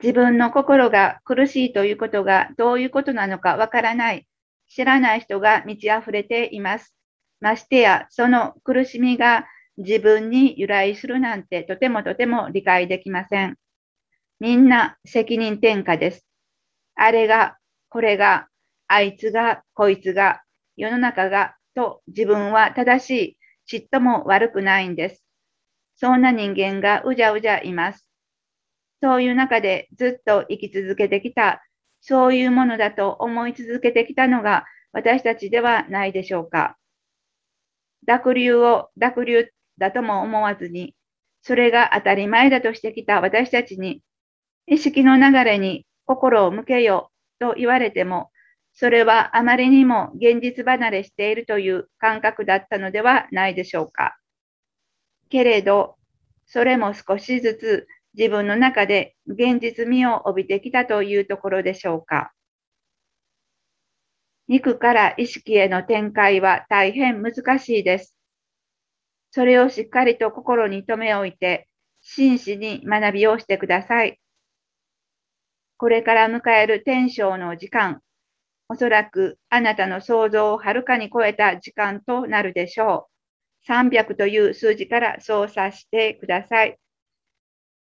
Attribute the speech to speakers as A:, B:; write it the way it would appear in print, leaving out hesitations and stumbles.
A: 自分の心が苦しいということがどういうことなのかわからない、知らない人が満ち溢れています。ましてや、その苦しみが自分に由来するなんてとてもとても理解できません。みんな責任転嫁です。あれが、これが、あいつが、こいつが、世の中が、と自分は正しい、ちっとも悪くないんです。そんな人間がうじゃうじゃいます。そういう中でずっと生き続けてきた、そういうものだと思い続けてきたのが私たちではないでしょうか。濁流を濁流だとも思わずに、それが当たり前だとしてきた私たちに、意識の流れに心を向けようと言われても、それはあまりにも現実離れしているという感覚だったのではないでしょうか。けれど、それも少しずつ自分の中で現実味を帯びてきたというところでしょうか。肉から意識への展開は大変難しいです。それをしっかりと心に留め置いて、真摯に学びをしてください。これから迎える天正の時間、おそらくあなたの想像をはるかに超えた時間となるでしょう。300という数字から操作してください。